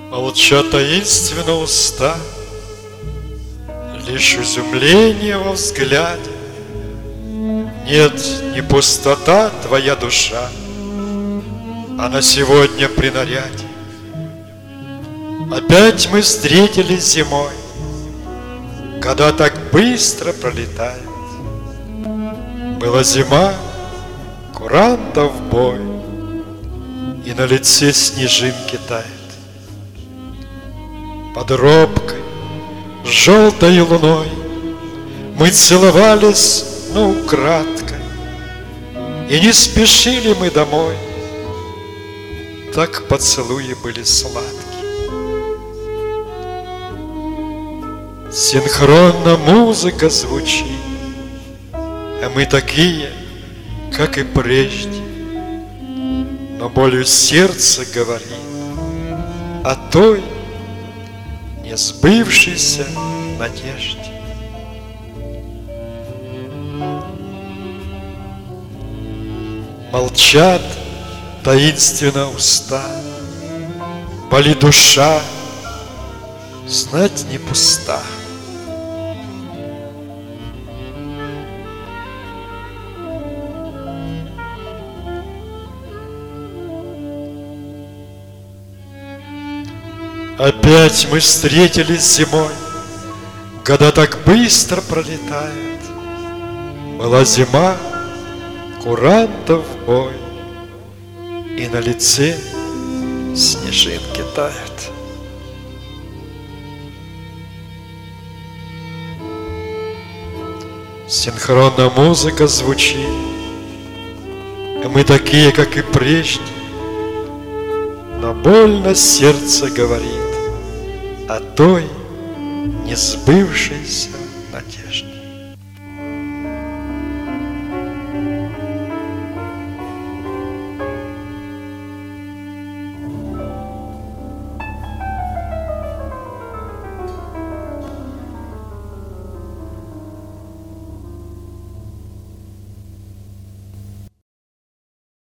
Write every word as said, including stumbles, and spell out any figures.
Молчат таинственно уста, лишь изумление во взгляде. Нет, не пустота твоя душа, она сегодня при наряде. Опять мы встретились зимой, года так быстро пролетают. Была зима, курантов бой, и на лице снежинки тает. Под робкой, желтой луной мы целовались, но украдкой, и не спешили мы домой. Так поцелуи были сладкие. Синхронно музыка звучит, а мы такие, как и прежде. Но болью сердце говорит о той несбывшейся надежде. Молчат таинственно уста, болит душа, знать не пуста. Опять мы встретились зимой, года так быстро пролетают. Была зима, курантов бой, и на лице снежинки тают. Синхронно музыка звучит, и мы такие, как и прежде. Но больно сердце говорит о той несбывшейся надежде.